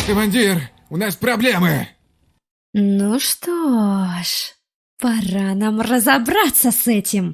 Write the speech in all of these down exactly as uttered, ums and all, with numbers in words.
Командир, у нас проблемы. Ну что ж, пора нам разобраться с этим.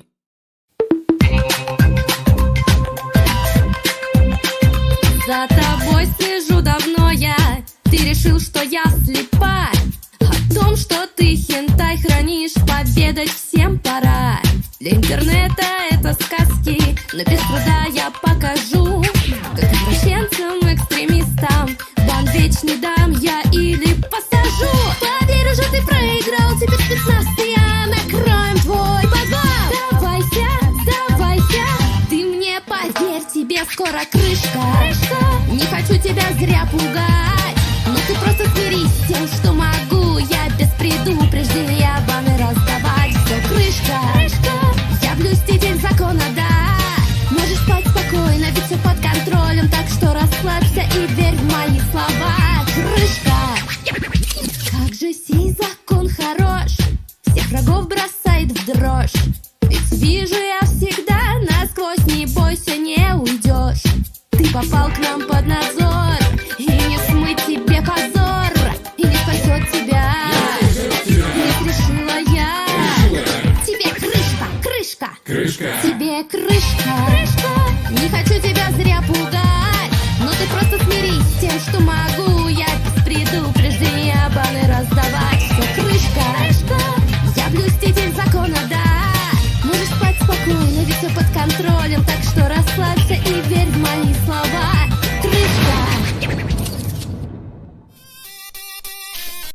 За тобой слежу давно я. Ты решил, что я слепа. О том, что ты хентай хранишь, поведать всем пора. Для интернета это сказки, но без труда я покажу. Как извращенцам, экстремистам бан вечный дам я или посажу. Поверь уже, ты проиграл, теперь спецназ и я накроем твой подвал. Сдавайся, сдавайся, ты мне поверь, тебе скоро крышка. Не хочу тебя зря пугать, но ты просто смирись с тем, что могу я без предупреждения баны раздавать. Все, крышка, я блюститель закона, да. Можешь спать спокойно, ведь все под контролем, так что расслабься и верь в мои слова. Крышка, как же сей закон хорош, всех врагов бросает в дрожь. Ведь вижу я всегда насквозь, не бойся, не уйдешь. Ты попал к нам под надзор, и не смыть тебе позор, и не спасет тебя. Ведь решила я, тебе крышка, крышка, Крышка. тебе крышка.